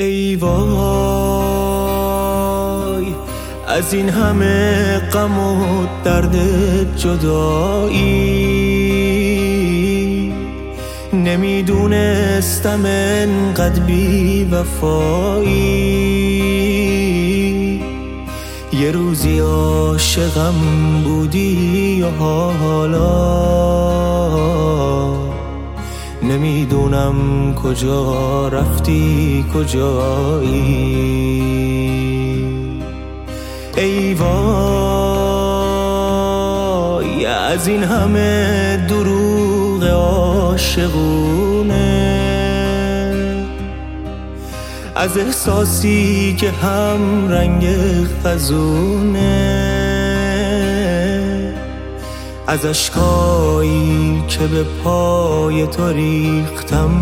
ای وای از این همه غم و درد جدایی، نمیدونستم انقدر بی وفایی. یه روزی عاشقم بودی و حالا نمیدونم کجا رفتی کجایی. ای وای از این همه دروغ عاشقونه، از احساسی که هم رنگ خزونه، از اشکایی که به پای تو ریختم،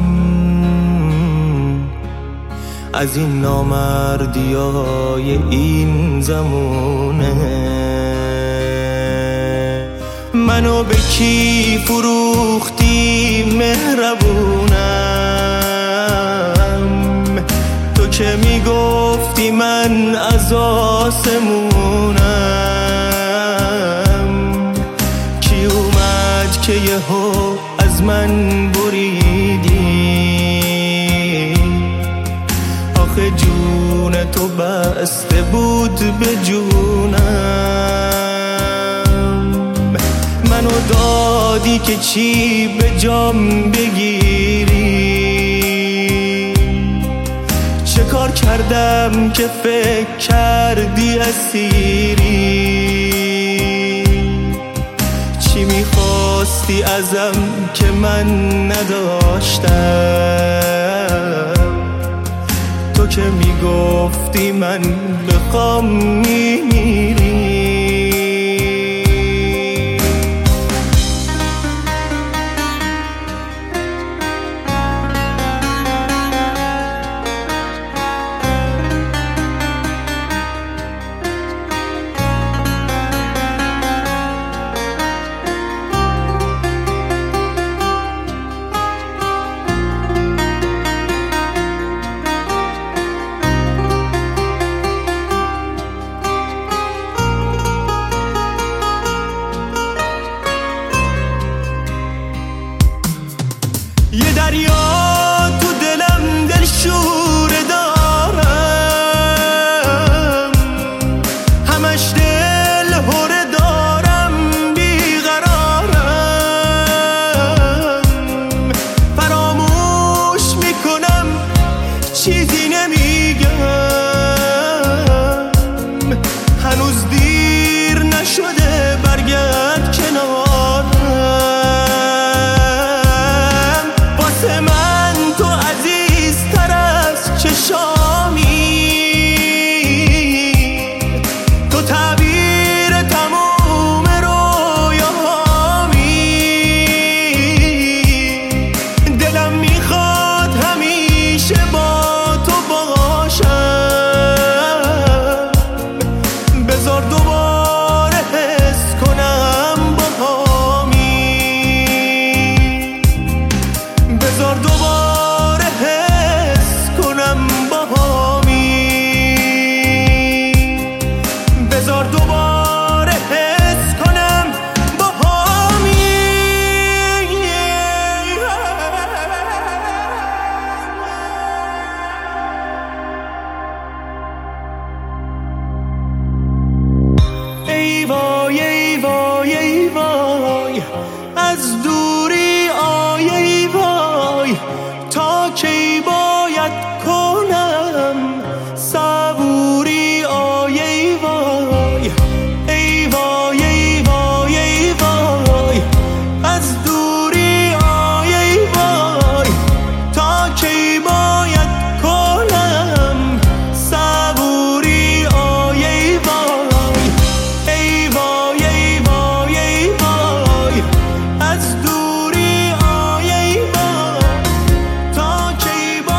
از این نامردیای این زمونه. منو به کی فروختی مهربونم، تو که میگفتی من از آسمونم. کی اومد که یهو از من بریدی، آخه جون تو بسته بود به جونم. منو دادی که چی به جام بگیری، چه کار کردم که فکر کردی اسیری. چی میخواستی ازم که من نداشتم، تو که میگفتی من بخوام میمیری. یه دریا تو دلم دلشوره دارم، همش دل هره دارم بیقرارم. فراموش میکنم چیزی نمیگم، هنوز دیر نشده برگرد کنارم. من تو عزیزتر از چشامی، تو تعبیر تموم رویاهامی. دلم میخواد همیشه با تو باشم، بذار دوباره حس کنم باهامی، بذار دوباره حس کنم باهامی، بذار دوباره حس کنم باهامی. ای وای ای وای ای وای از دوری آی ای وای، تا کی باید کنم صبوری آی ای وای. ای وای ای وای ای وای از دوری آی ای وای، تا کی باید کنم صبوری آی ای وای. ای وای ای وای ای وای از دوری آی ای وای، تا کی باید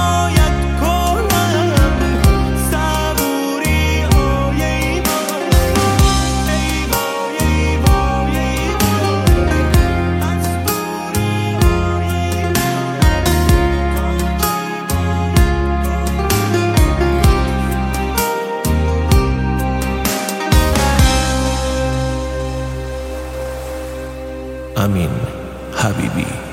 امین حبیبی.